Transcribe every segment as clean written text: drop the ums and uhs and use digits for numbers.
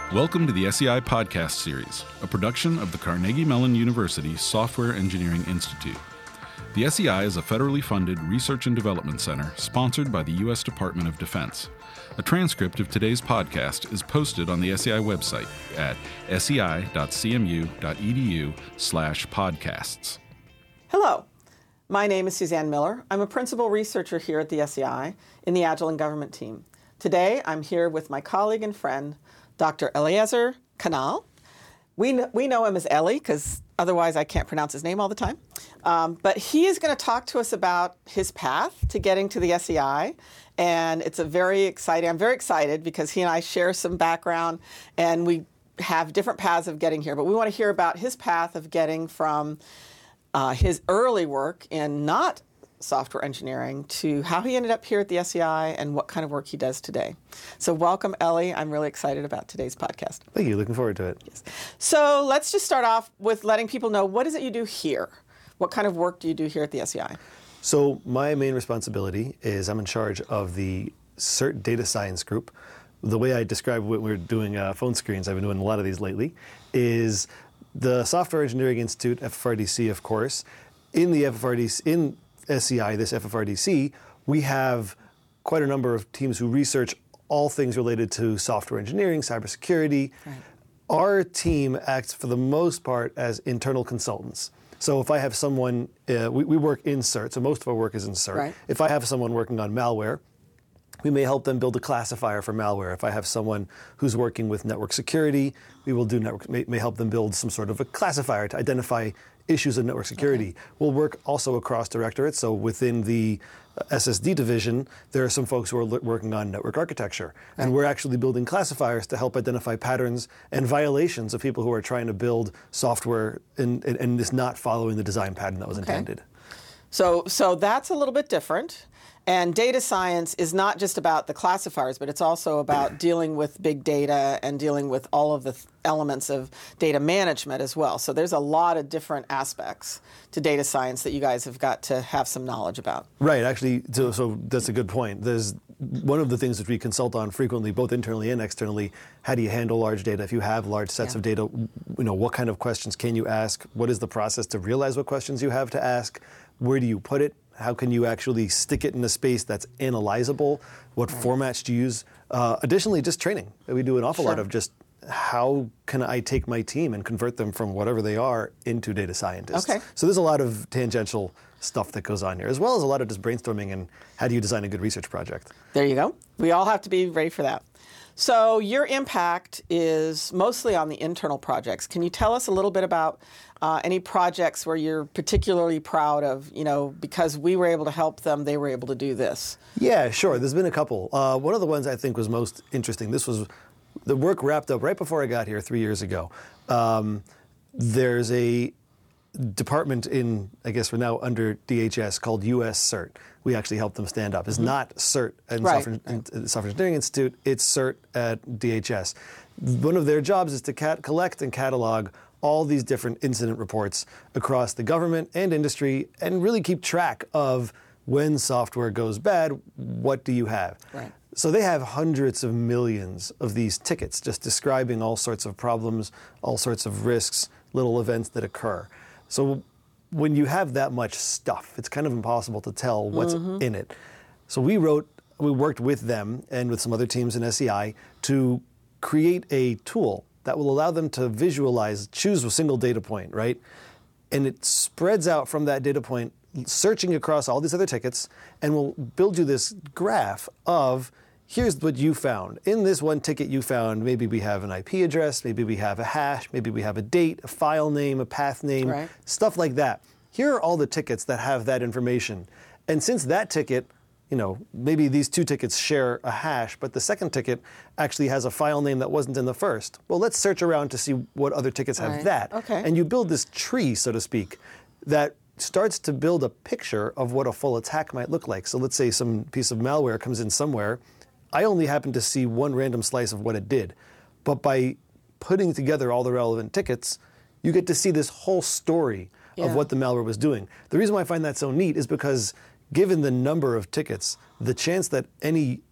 Welcome to the SEI Podcast Series, a production of the Carnegie Mellon University Software Engineering Institute. The SEI is a federally funded research and development center sponsored by the U.S. Department of Defense. A transcript of today's podcast is posted on the SEI website at sei.cmu.edu/podcasts. Hello, my name is Suzanne Miller. I'm a principal researcher here at the SEI in the Agile and Government team. Today, I'm here with my colleague and friend, Dr. Eliezer Kanal. We know him as Ellie because otherwise I can't pronounce his name all the time. But he is going to talk to us about his path to getting to the SEI. And it's I'm very excited because he and I share some background and we have different paths of getting here. But we want to hear about his path of getting from his early work in not software engineering to how he ended up here at the SEI and what kind of work he does today. So welcome, Ellie. I'm really excited about today's podcast. Thank you. Looking forward to it. Yes. So let's just start off with letting people know, what is it you do here? What kind of work do you do here at the SEI? So my main responsibility is I'm in charge of the CERT Data Science Group. The way I describe what we're doing phone screens, I've been doing a lot of these lately, is the Software Engineering Institute, FFRDC, of course. In the FFRDC, in SEI, this FFRDC, we have quite a number of teams who research all things related to software engineering, cybersecurity. Right. Our team acts for the most part as internal consultants. So if I have someone, we work in CERT, so most of our work is in CERT. Right. If I have someone working on malware, we may help them build a classifier for malware. If I have someone who's working with network security, we will do may help them build some sort of a classifier to identify issues of network security. Okay. We'll work also across directorates. So within the SSD division, there are some folks who are working on network architecture. Right. And we're actually building classifiers to help identify patterns and violations of people who are trying to build software and is not following the design pattern that was intended. So that's a little bit different. And data science is not just about the classifiers, but it's also about dealing with big data and dealing with all of the elements of data management as well. So there's a lot of different aspects to data science that you guys have got to have some knowledge about. Right. Actually, so that's a good point. There's one of the things that we consult on frequently, both internally and externally. How do you handle large data? If you have large sets of data, what kind of questions can you ask? What is the process to realize what questions you have to ask? Where do you put it? How can you actually stick it in a space that's analyzable? What formats do you use? Additionally, just training. We do an awful lot of just how can I take my team and convert them from whatever they are into data scientists. Okay. So there's a lot of tangential stuff that goes on here, as well as a lot of just brainstorming and how do you design a good research project. There you go. We all have to be ready for that. So your impact is mostly on the internal projects. Can you tell us a little bit about any projects where you're particularly proud of, because we were able to help them, they were able to do this? Yeah, sure. There's been a couple. One of the ones I think was most interesting, this was the work wrapped up right before I got here 3 years ago. There's a department in, I guess we're now under DHS, called US CERT. We actually helped them stand up. It's not CERT and Software Engineering Institute, it's CERT at DHS. One of their jobs is to collect and catalog all these different incident reports across the government and industry and really keep track of when software goes bad, what do you have? Right. So they have hundreds of millions of these tickets just describing all sorts of problems, all sorts of risks, little events that occur. So when you have that much stuff, it's kind of impossible to tell what's in it. So we worked with them and with some other teams in SEI to create a tool that will allow them to visualize, choose a single data point, right? And it spreads out from that data point, searching across all these other tickets, and will build you this graph of, here's what you found. In this one ticket you found, maybe we have an IP address, maybe we have a hash, maybe we have a date, a file name, a path name, stuff like that. Here are all the tickets that have that information. And since that ticket, maybe these two tickets share a hash, but the second ticket actually has a file name that wasn't in the first. Well, let's search around to see what other tickets have that. Okay. And you build this tree, so to speak, that starts to build a picture of what a full attack might look like. So let's say some piece of malware comes in somewhere. I only happen to see one random slice of what it did. But by putting together all the relevant tickets, you get to see this whole story of what the malware was doing. The reason why I find that so neat is because given the number of tickets, the chance that any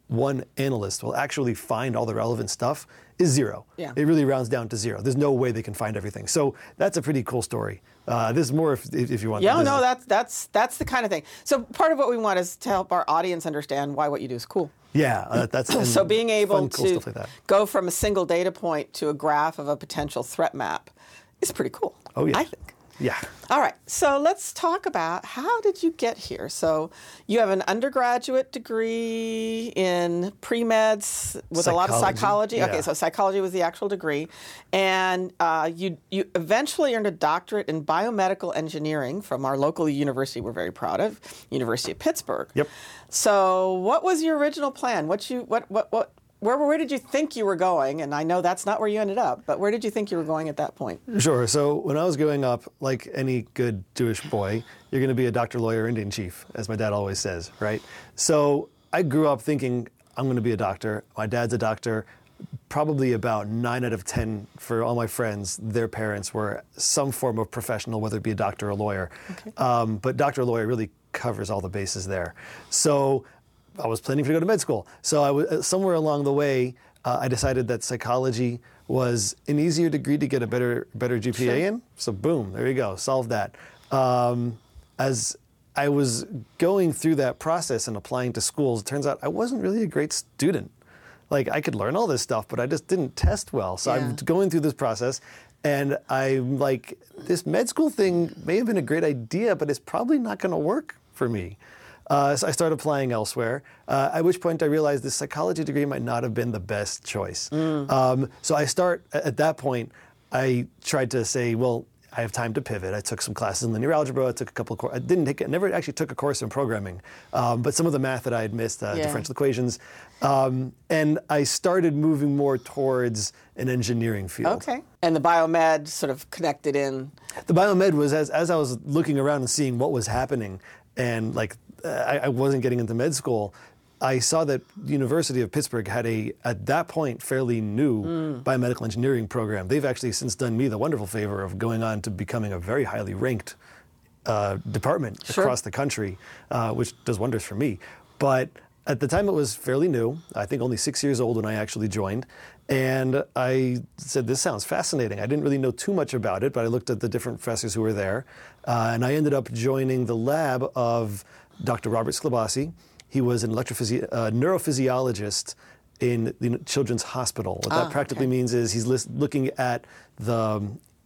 one analyst will actually find all the relevant stuff is zero. Yeah. It really rounds down to zero. There's no way they can find everything. So that's a pretty cool story. This is more if you want. Yeah, no, that's the kind of thing. So part of what we want is to help our audience understand why what you do is cool. Yeah, that's So being able fun, cool to stuff like that. go from a single data point to a graph of a potential threat map is pretty cool. Oh yeah, I think. Yeah. All right, so let's talk about how did you get here? So you have an undergraduate degree in pre-meds with a lot of psychology. Yeah. Okay, so psychology was the actual degree. And you eventually earned a doctorate in biomedical engineering from our local university we're very proud of, University of Pittsburgh. Yep. So what was your original plan? Where did you think you were going? And I know that's not where you ended up, but where did you think you were going at that point? Sure. So when I was growing up, like any good Jewish boy, you're going to be a doctor, lawyer, Indian chief, as my dad always says, right? So I grew up thinking I'm going to be a doctor. My dad's a doctor. Probably about 9 out of 10 for all my friends, their parents were some form of professional, whether it be a doctor or a lawyer. Okay. But doctor or lawyer really covers all the bases there. So I was planning to go to med school. So I was, somewhere along the way, I decided that psychology was an easier degree to get a better GPA in. So boom, there you go, solved that. As I was going through that process and applying to schools, it turns out I wasn't really a great student. Like I could learn all this stuff, but I just didn't test well. So I'm going through this process and I'm like, this med school thing may have been a great idea, but it's probably not going to work for me. So I started applying elsewhere, at which point I realized this psychology degree might not have been the best choice. So at that point, I tried to say, well, I have time to pivot. I took some classes in linear algebra. I took a couple of courses. I never actually took a course in programming, but some of the math that I had missed, differential equations. And I started moving more towards an engineering field. Okay. And the biomed sort of connected in? The biomed was, as I was looking around and seeing what was happening, and I wasn't getting into med school, I saw that the University of Pittsburgh had at that point, fairly new biomedical engineering program. They've actually since done me the wonderful favor of going on to becoming a very highly ranked department across the country, which does wonders for me. But at the time, it was fairly new. I think only 6 years old when I actually joined. And I said, this sounds fascinating. I didn't really know too much about it, but I looked at the different professors who were there. And I ended up joining the lab of Dr. Robert Sklobasi. He was an neurophysiologist in the Children's Hospital. What that practically means is he's looking at the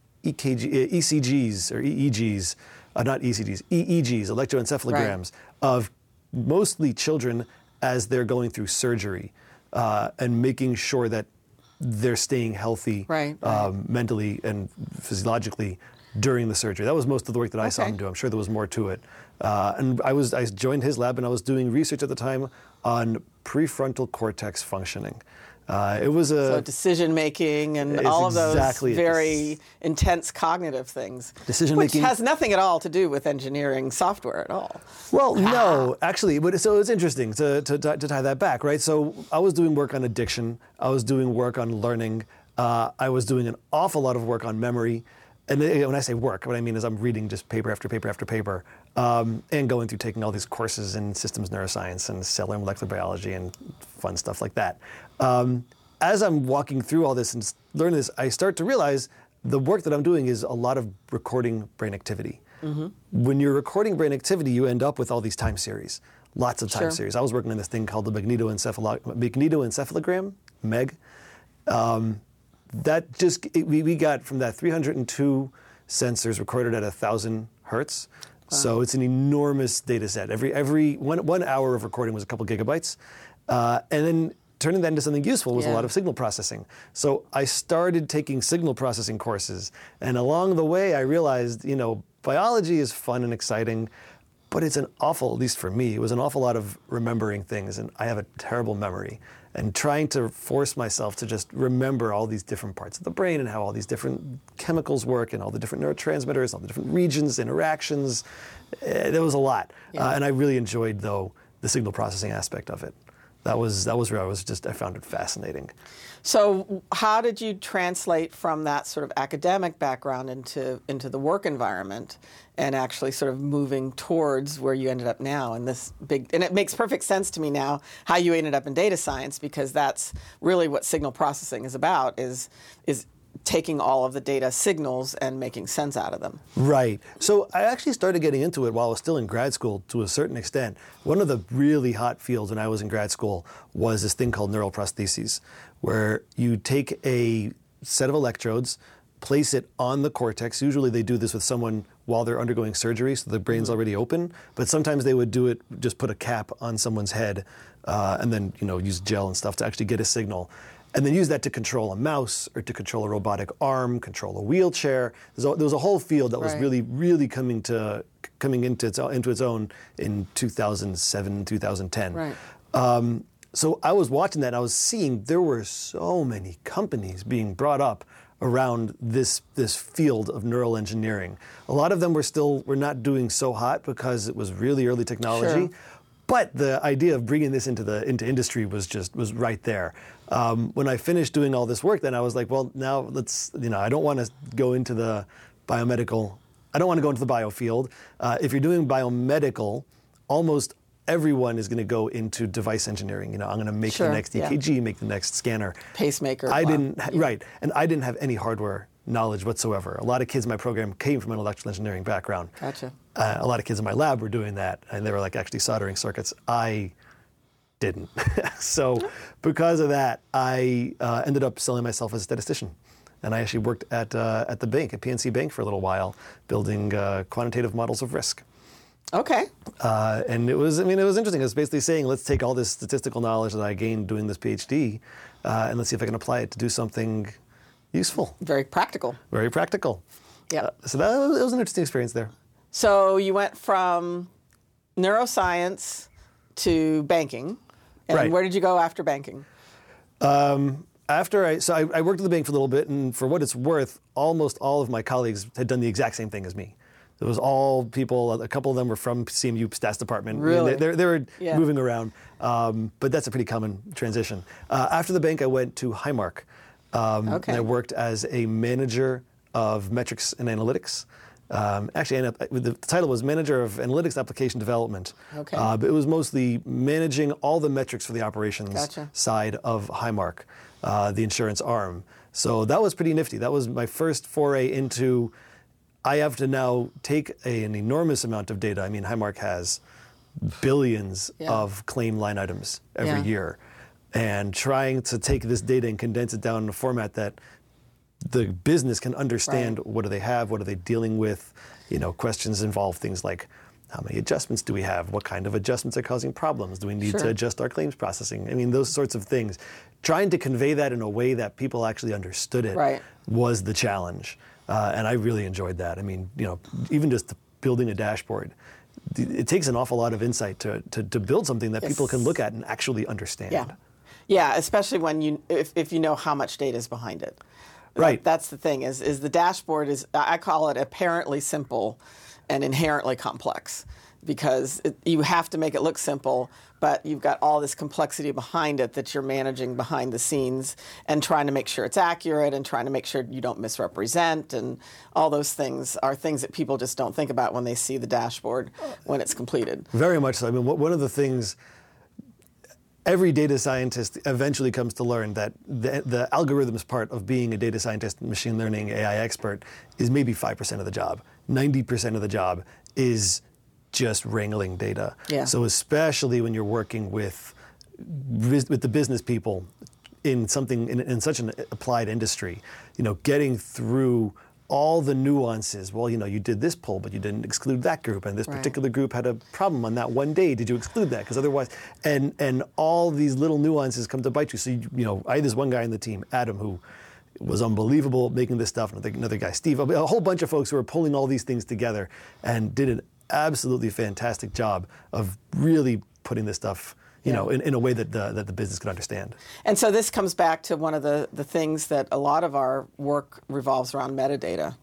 ECGs, or EEGs, not ECGs, EEGs, electroencephalograms, of mostly children as they're going through surgery, and making sure that they're staying healthy mentally and physiologically during the surgery. That was most of the work that I saw him do. I'm sure there was more to it. And I joined his lab, and I was doing research at the time on prefrontal cortex functioning. It was so decision making and all of those very intense cognitive things, which has nothing at all to do with engineering software at all. Well, no, actually, but so it's interesting to tie that back, right? So I was doing work on addiction. I was doing work on learning. I was doing an awful lot of work on memory. And when I say work, what I mean is I'm reading just paper after paper after paper, and going through taking all these courses in systems neuroscience and cellular molecular biology and fun stuff like that. As I'm walking through all this and learning this, I start to realize the work that I'm doing is a lot of recording brain activity. Mm-hmm. When you're recording brain activity, you end up with all these time series, lots of time series. I was working on this thing called the magnetoencephalogram, MEG. We got from that 302 sensors recorded at 1,000 hertz. Wow. So it's an enormous data set. Every 1 hour of recording was a couple gigabytes. And then turning that into something useful was a lot of signal processing. So I started taking signal processing courses. And along the way, I realized, biology is fun and exciting, but it's at least for me, it was an awful lot of remembering things. And I have a terrible memory. And trying to force myself to just remember all these different parts of the brain and how all these different chemicals work and all the different neurotransmitters, all the different regions, interactions. There was a lot. Yeah. And I really enjoyed, though, the signal processing aspect of it. that was where I found it fascinating. So how did you translate from that sort of academic background into the work environment and actually sort of moving towards where you ended up now in this big, and it makes perfect sense to me now how you ended up in data science, because that's really what signal processing is about, is taking all of the data signals and making sense out of them. Right. So I actually started getting into it while I was still in grad school to a certain extent. One of the really hot fields when I was in grad school was this thing called neural prostheses, where you take a set of electrodes, place it on the cortex. Usually they do this with someone while they're undergoing surgery, so the brain's already open. But sometimes they would do it, just put a cap on someone's head, and then use gel and stuff to actually get a signal. And then use that to control a mouse or to control a robotic arm, control a wheelchair. There was a whole field that was really, really coming into its own in 2007, 2010. Right. So I was watching that, and I was seeing there were so many companies being brought up around this field of neural engineering. A lot of them were not doing so hot because it was really early technology. Sure. But the idea of bringing this into industry was right there. When I finished doing all this work, then I was like, well, now let's, I don't want to go into the biomedical. I don't want to go into the bio field. If you're doing biomedical, almost everyone is going to go into device engineering. I'm going to make the next EKG, make the next scanner. Pacemaker. Right. And I didn't have any hardware knowledge whatsoever. A lot of kids in my program came from an electrical engineering background. Gotcha. A lot of kids in my lab were doing that, and they were actually soldering circuits. I didn't. So because of that, I ended up selling myself as a statistician. And I actually worked at the bank, at PNC Bank, for a little while, building quantitative models of risk. Okay. And it was interesting. It was basically saying, let's take all this statistical knowledge that I gained doing this PhD, and let's see if I can apply it to do something useful. Very practical. Very practical. Yeah. So it was an interesting experience there. So you went from neuroscience to banking. And right. Where did you go after banking? I worked at the bank for a little bit, and for what it's worth, almost all of my colleagues had done the exact same thing as me. It was all people, a couple of them were from CMU stats department. Really? They were moving around, but that's a pretty common transition. After the bank, I went to Highmark. And I worked as a manager of metrics and analytics. The title was Manager of Analytics Application Development. Okay. But it was mostly managing all the metrics for the operations side of Highmark, the insurance arm. So that was pretty nifty. That was my first foray into, I have to now take an enormous amount of data. I mean, Highmark has billions of claim line items every year. And trying to take this data and condense it down in a format that the business can understand. Right. What do they have? What are they dealing with? Questions involve things like, how many adjustments do we have? What kind of adjustments are causing problems? Do we need to adjust our claims processing? I mean, those sorts of things. Trying to convey that in a way that people actually understood it was the challenge. And I really enjoyed that. I mean, even just building a dashboard, it takes an awful lot of insight to build something that people can look at and actually understand. Yeah. Yeah, especially when if you know how much data is behind it. Right. That's the thing, is the dashboard is, I call it apparently simple and inherently complex, because you have to make it look simple, but you've got all this complexity behind it that you're managing behind the scenes and trying to make sure it's accurate and trying to make sure you don't misrepresent, and all those things are things that people just don't think about when they see the dashboard when it's completed. Very much so. I mean, one of the things every data scientist eventually comes to learn, that the algorithms part of being a data scientist, machine learning, AI expert is maybe 5% of the job. 90% of the job is just wrangling data. Yeah. So especially when you're working with the business people in something in such an applied industry, getting through all the nuances. Well, you did this poll, but you didn't exclude that group, and this particular group had a problem on that one day. Did you exclude that? Because otherwise, and all these little nuances come to bite you. So, I had this one guy in the team, Adam, who was unbelievable at making this stuff. Another guy, Steve, a whole bunch of folks who were pulling all these things together and did an absolutely fantastic job of really putting this stuff in a way that the business could understand. And so this comes back to one of the things that a lot of our work revolves around metadata.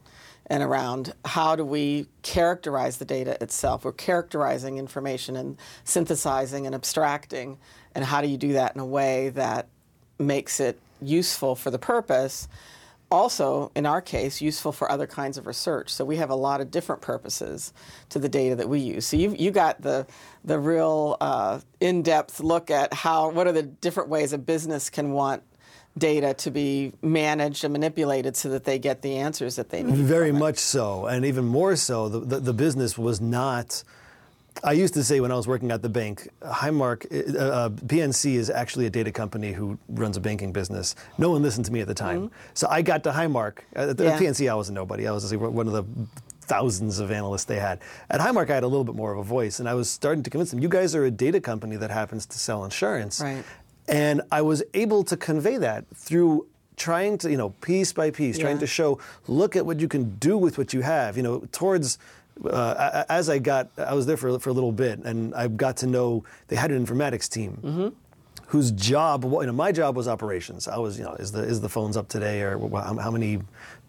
and around how do we characterize the data itself. We're characterizing information and synthesizing and abstracting, and how do you do that in a way that makes it useful for the purpose, also, in our case, useful for other kinds of research. So we have a lot of different purposes to the data that we use. So you got the real in-depth look at what are the different ways a business can want data to be managed and manipulated so that they get the answers that they need. Very much so, and even more so, the business was not. I used to say when I was working at the bank, Highmark, PNC is actually a data company who runs a banking business. No one listened to me at the time. So I got to Highmark. At PNC, I was a nobody. I was one of the thousands of analysts they had. At Highmark, I had a little bit more of a voice, and I was starting to convince them, you guys are a data company that happens to sell insurance. Right. And I was able to convey that through trying to, piece by piece, trying to show, look at what you can do with what you have, towards... as I was there for a little bit, and I got to know they had an informatics team whose job, my job was operations. I was, is the phones up today, or how many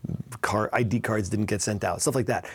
ID cards didn't get sent out, stuff like that.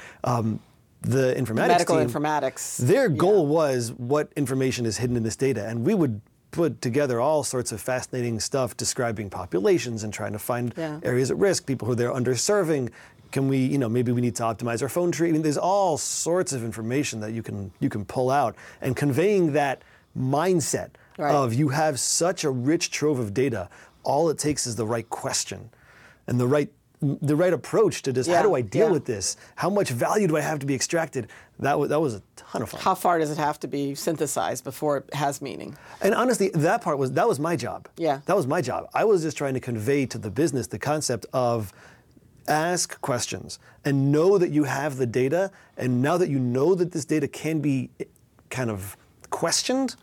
The informatics medical team, informatics. Their goal was what information is hidden in this data, and we would put together all sorts of fascinating stuff describing populations and trying to find areas at risk, people who they're underserving. Can we, maybe we need to optimize our phone tree. I mean, there's all sorts of information that you can pull out, and conveying that mindset of you have such a rich trove of data. All it takes is the right question, and the right approach to just how do I deal with this? How much value do I have to be extracted? That was a ton of fun. How far does it have to be synthesized before it has meaning? And honestly, that was my job. Yeah, that was my job. I was just trying to convey to the business the concept of ask questions and know that you have the data, and now that you know that this data can be kind of questioned,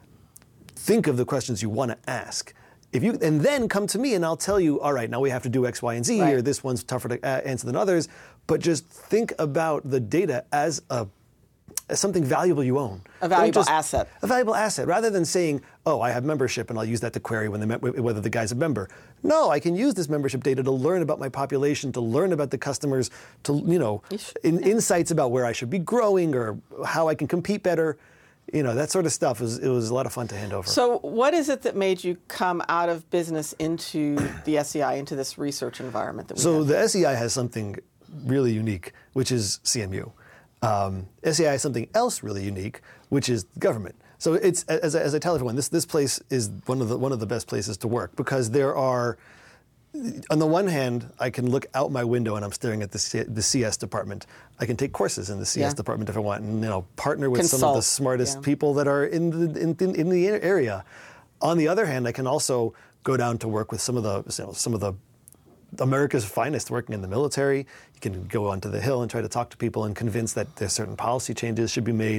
think of the questions you want to ask. And then come to me and I'll tell you, all right, now we have to do X, Y, and Z, or this one's tougher to answer than others, but just think about the data as something valuable you own. A valuable asset. A valuable asset, rather than saying, oh, I have membership and I'll use that to query whether the guy's a member. No, I can use this membership data to learn about my population, to learn about the customers, to, insights about where I should be growing or how I can compete better. That sort of stuff. It was a lot of fun to hand over. So what is it that made you come out of business into the SEI, into this research environment that we have? The SEI has something really unique, which is CMU. SEI has something else really unique, which is government. So it's, as I tell everyone, this place is one of the best places to work, because there are, on the one hand, I can look out my window and I'm staring at the CS department. I can take courses in the CS department if I want, and partner with some of the smartest people that are in the area. On the other hand, I can also go down to work with some of the America's finest working in the military. You can go onto the Hill and try to talk to people and convince that there's certain policy changes should be made.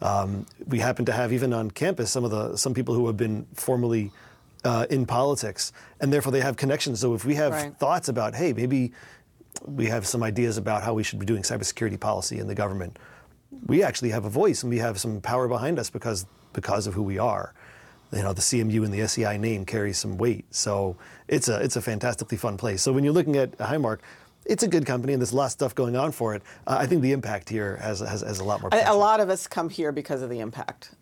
We happen to have, even on campus, some people who have been formerly in politics, and therefore they have connections. So if we have thoughts about, hey, maybe we have some ideas about how we should be doing cybersecurity policy in the government, we actually have a voice and we have some power behind us because of who we are. The CMU and the SEI name carries some weight. So it's a fantastically fun place. So when you're looking at Highmark, it's a good company, and there's a lot of stuff going on for it. I think the impact here has a lot more potential. A lot of us come here because of the impact.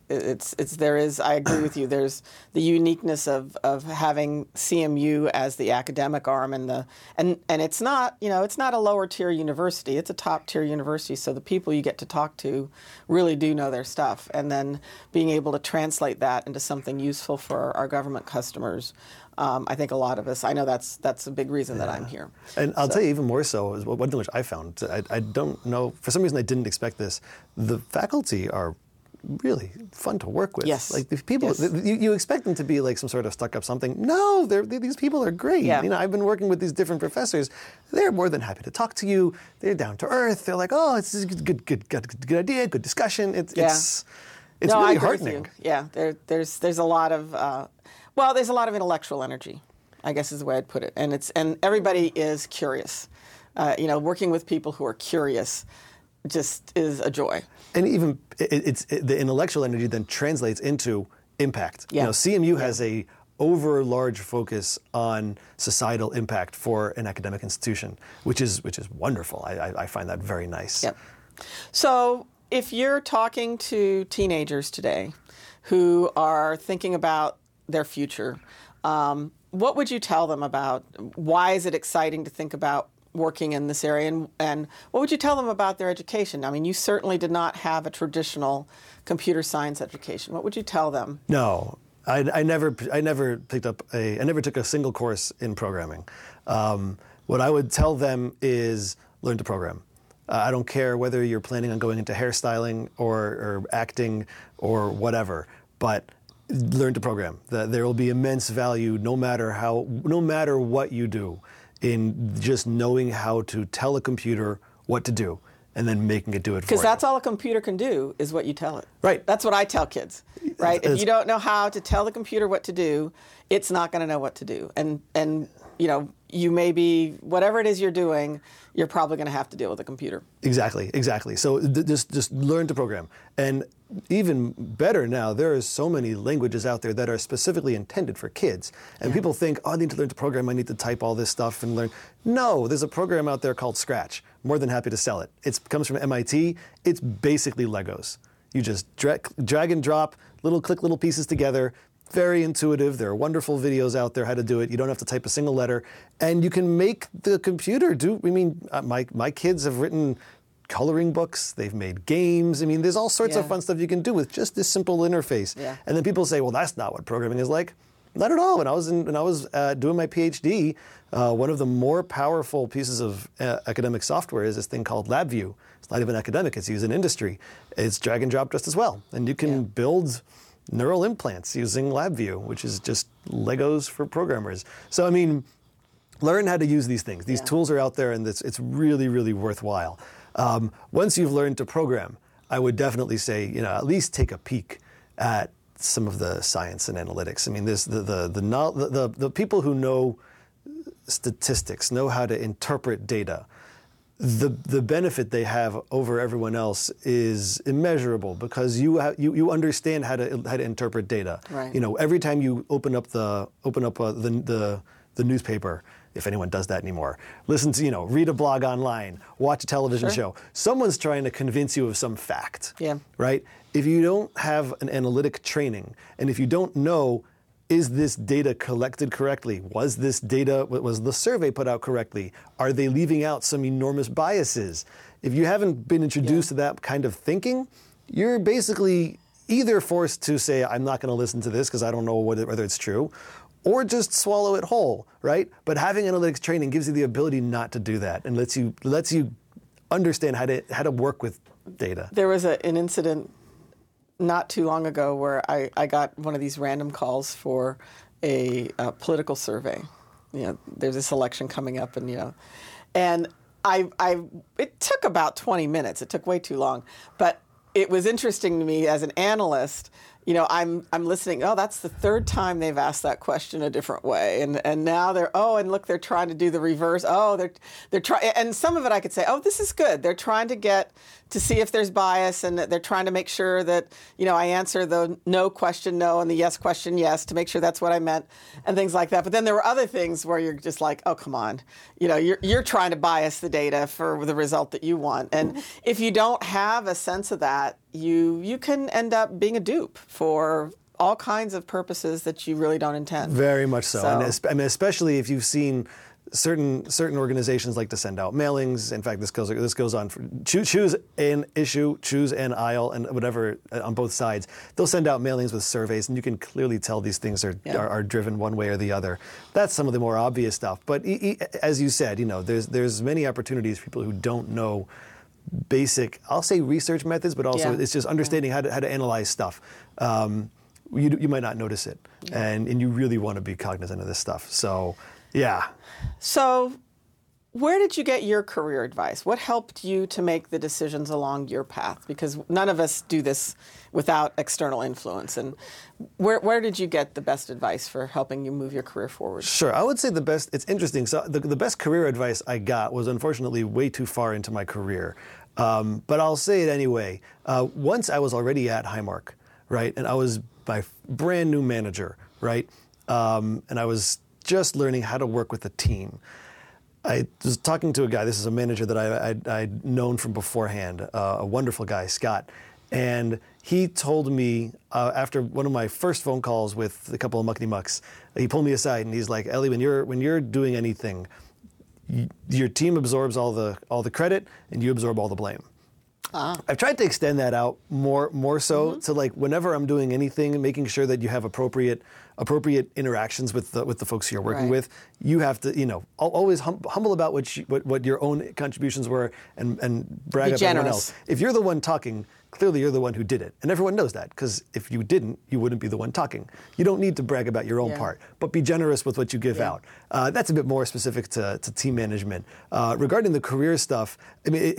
I agree with you. There's the uniqueness of having CMU as the academic arm, and it's not a lower tier university. It's a top tier university. So the people you get to talk to really do know their stuff, and then being able to translate that into something useful for our government customers. I think a lot of us, I know that's a big reason that I'm here. And I'll tell you even more so, is one thing which I found, I don't know, for some reason I didn't expect this, the faculty are really fun to work with. Yes. Like the people, you expect them to be like some sort of stuck up something. No, these people are great. Yeah. I've been working with these different professors. They're more than happy to talk to you. They're down to earth. They're like, oh, it's a good idea, good discussion. It's really heartening. Yeah, there's a lot of there's a lot of intellectual energy, I guess is the way I'd put it, and everybody is curious. Working with people who are curious just is a joy. And even the intellectual energy then translates into impact. Yeah. CMU has a over-large focus on societal impact for an academic institution, which is wonderful. I find that very nice. Yep. So if you're talking to teenagers today who are thinking about their future, what would you tell them about why is it exciting to think about working in this area, and what would you tell them about their education? I mean, you certainly did not have a traditional computer science education. What would you tell them? No, I never took a single course in programming. What I would tell them is learn to program. I don't care whether you're planning on going into hairstyling or acting or whatever, but learn to program. There will be immense value no matter what you do in just knowing how to tell a computer what to do and then making it do it for you. Because that's all a computer can do is what you tell it. Right. That's what I tell kids, right? If you don't know how to tell the computer what to do, it's not going to know what to do. And you know, you may be, whatever it is you're doing, you're probably going to have to deal with a computer. Exactly. So just learn to program. And even better now, there are so many languages out there that are specifically intended for kids. And people think, oh, I need to learn to program, I need to type all this stuff and learn. No, there's a program out there called Scratch. More than happy to sell it. It comes from MIT. It's basically Legos. You just drag and drop, click little pieces together. Very intuitive. There are wonderful videos out there how to do it. You don't have to type a single letter. And you can make the computer do, my kids have written coloring books. They've made games. I mean, there's all sorts of fun stuff you can do with just this simple interface. Yeah. And then people say, well, that's not what programming is like. Not at all. When I was doing my PhD, one of the more powerful pieces of academic software is this thing called LabVIEW. It's not even academic. It's used in industry. It's drag and drop just as well. And you can build neural implants using LabVIEW, which is just Legos for programmers. So, I mean, learn how to use these things. These tools are out there, and it's really, really worthwhile. Once you've learned to program, I would definitely say, at least take a peek at some of the science and analytics. I mean, there's the people who know statistics, know how to interpret data. The benefit they have over everyone else is immeasurable because you understand how to interpret data. Right. Every time you open up the newspaper, if anyone does that anymore, listen to read a blog online, watch a television show. Someone's trying to convince you of some fact. Yeah. Right. If you don't have an analytic training, and if you don't know, is this data collected correctly? Was the survey put out correctly? Are they leaving out some enormous biases? If you haven't been introduced to that kind of thinking, you're basically either forced to say, I'm not going to listen to this because I don't know whether it's true, or just swallow it whole, right? But having analytics training gives you the ability not to do that and lets you understand how to work with data. There was an incident not too long ago where I got one of these random calls for a political survey. There's this election coming up, and it took about 20 minutes. It took way too long, but it was interesting to me as an analyst. I'm listening. Oh, that's the third time they've asked that question a different way, and now they're trying to do the reverse. Oh, they're trying, and some of it I could say, oh, this is good. They're trying to get to see if there's bias, and they're trying to make sure that I answer the no question no and the yes question yes to make sure that's what I meant, and things like that. But then there were other things where you're just like, oh, come on, you're trying to bias the data for the result that you want, and if you don't have a sense of that, you can end up being a dupe for all kinds of purposes that you really don't intend. Very much so. And especially if you've seen certain organizations like to send out mailings. In fact, this goes on for choose an issue, choose an aisle, and whatever on both sides. They'll send out mailings with surveys, and you can clearly tell these things are driven one way or the other. That's some of the more obvious stuff. But as you said, there's many opportunities for people who don't know basic, I'll say research methods, but also it's just understanding how to analyze stuff. You might not notice it, and you really want to be cognizant of this stuff. So, yeah. So, where did you get your career advice? What helped you to make the decisions along your path? Because none of us do this without external influence. And where did you get the best advice for helping you move your career forward? Sure. I would say the best, it's interesting. So the best career advice I got was unfortunately way too far into my career. But I'll say it anyway. Once I was already at Highmark, right? And I was my brand new manager, right? and I was just learning how to work with a team. I was talking to a guy, this is a manager that I'd known from beforehand, a wonderful guy, Scott. And he told me, after one of my first phone calls with a couple of muckety mucks, he pulled me aside and he's like, Ellie, when you're doing anything, your team absorbs all the credit and you absorb all the blame. I've tried to extend that out more so to like whenever I'm doing anything, making sure that you have appropriate interactions with the folks you're working with. You have to, always humble about what your own contributions were and brag about everyone else. If you're the one talking, clearly you're the one who did it, and everyone knows that because if you didn't, you wouldn't be the one talking. You don't need to brag about your own part, but be generous with what you give out. That's a bit more specific to team management. Regarding the career stuff, I mean,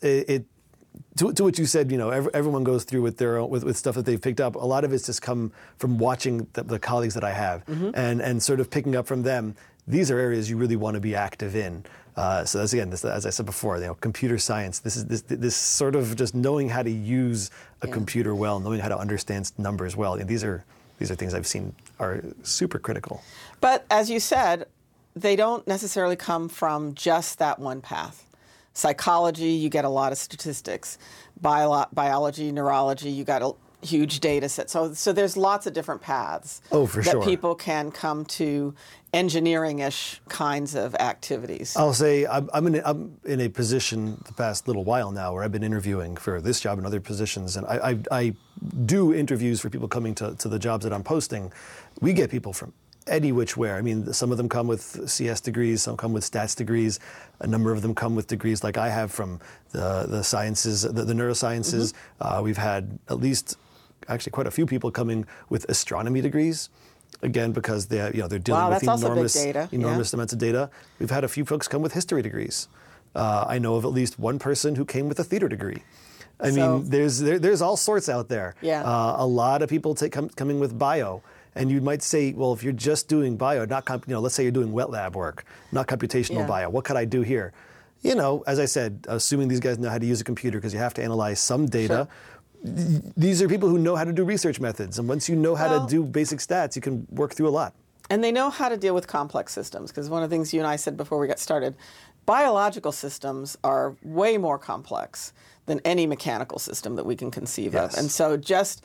to what you said, everyone goes through with stuff that they've picked up. A lot of it's just come from watching the colleagues that I have and sort of picking up from them. These are areas you really want to be active in. So that's again, as I said before, computer science. This sort of just knowing how to use a computer well, knowing how to understand numbers well. And these are things I've seen are super critical. But as you said, they don't necessarily come from just that one path. Psychology, you get a lot of statistics. Biology, neurology, you got a huge data set. So there's lots of different paths that people can come to engineering-ish kinds of activities. I'll say I'm in a position the past little while now where I've been interviewing for this job and other positions, and I do interviews for people coming to the jobs that I'm posting. We get people from any which where. I mean, some of them come with CS degrees, some come with stats degrees. A number of them come with degrees like I have from the sciences, the neurosciences. We've had at least, actually quite a few people coming with astronomy degrees. Again, because they're dealing with enormous amounts of data. We've had a few folks come with history degrees. I know of at least one person who came with a theater degree. I mean, there's all sorts out there. A lot of people coming with bio. And you might say, well, if you're just doing bio, let's say you're doing wet lab work, not computational bio, what could I do here? As I said, assuming these guys know how to use a computer because you have to analyze some data. These are people who know how to do research methods. And once you know how to do basic stats, you can work through a lot. And they know how to deal with complex systems, because one of the things you and I said before we got started, biological systems are way more complex than any mechanical system that we can conceive of. And so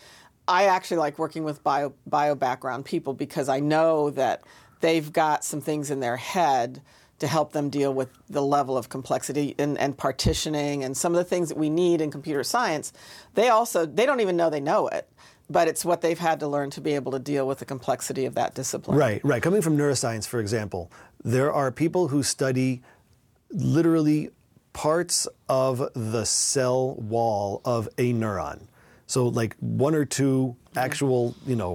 I actually like working with bio background people because I know that they've got some things in their head to help them deal with the level of complexity and partitioning and some of the things that we need in computer science. They don't even know they know it, but it's what they've had to learn to be able to deal with the complexity of that discipline. Right. Coming from neuroscience, for example, there are people who study literally parts of the cell wall of a neuron. So like one or two actual,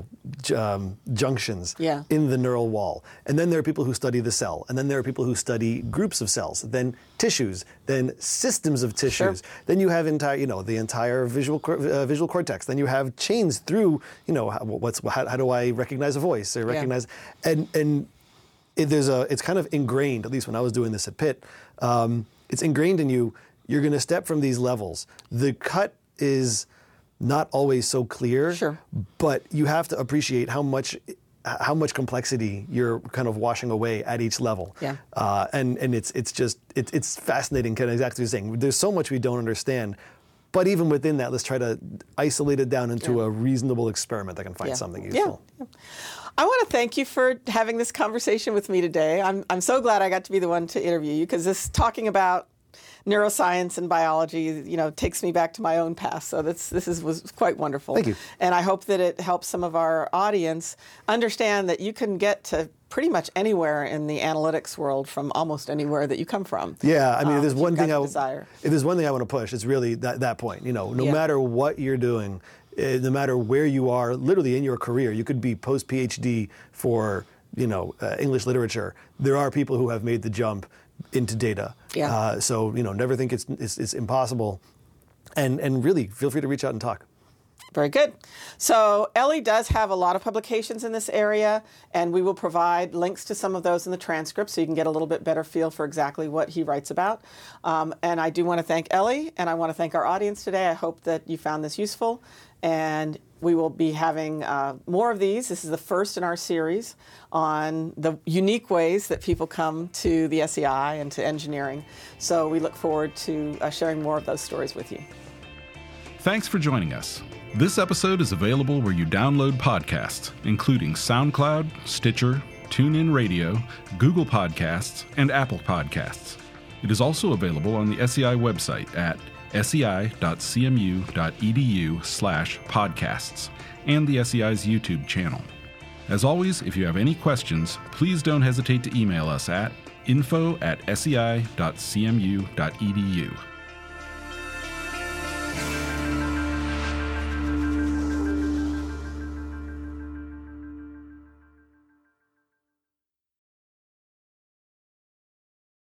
junctions in the neural wall. And then there are people who study the cell. And then there are people who study groups of cells, then tissues, then systems of tissues. Then you have the entire visual cortex. Then you have chains through, how do I recognize a voice or recognize, and it's kind of ingrained, at least when I was doing this at Pitt, it's ingrained in you. You're going to step from these levels. The cut is not always so clear, but you have to appreciate how much complexity you're kind of washing away at each level. And it's fascinating, kind of exactly what you're saying. There's so much we don't understand, but even within that, let's try to isolate it down into a reasonable experiment that can find something useful. I want to thank you for having this conversation with me today. I'm so glad I got to be the one to interview you, because this talking about neuroscience and biology, takes me back to my own past. So this was quite wonderful. Thank you. And I hope that it helps some of our audience understand that you can get to pretty much anywhere in the analytics world from almost anywhere that you come from. Yeah, I mean, if there's one thing I want to push, it's really that point. No matter what you're doing, no matter where you are, literally in your career, you could be post-PhD for English literature. There are people who have made the jump into data. So never think it's impossible, and really feel free to reach out and talk. Very good. So Ellie does have a lot of publications in this area, and we will provide links to some of those in the transcript so you can get a little bit better feel for exactly what he writes about. And I do want to thank Ellie, and I want to thank our audience today. I hope that you found this useful, and We will be having more of these. This is the first in our series on the unique ways that people come to the SEI and to engineering. So we look forward to sharing more of those stories with you. Thanks for joining us. This episode is available where you download podcasts, including SoundCloud, Stitcher, TuneIn Radio, Google Podcasts, and Apple Podcasts. It is also available on the SEI website at sei.cmu.edu/podcasts and the SEI's YouTube channel. As always, if you have any questions, please don't hesitate to email us at info@sei.cmu.edu.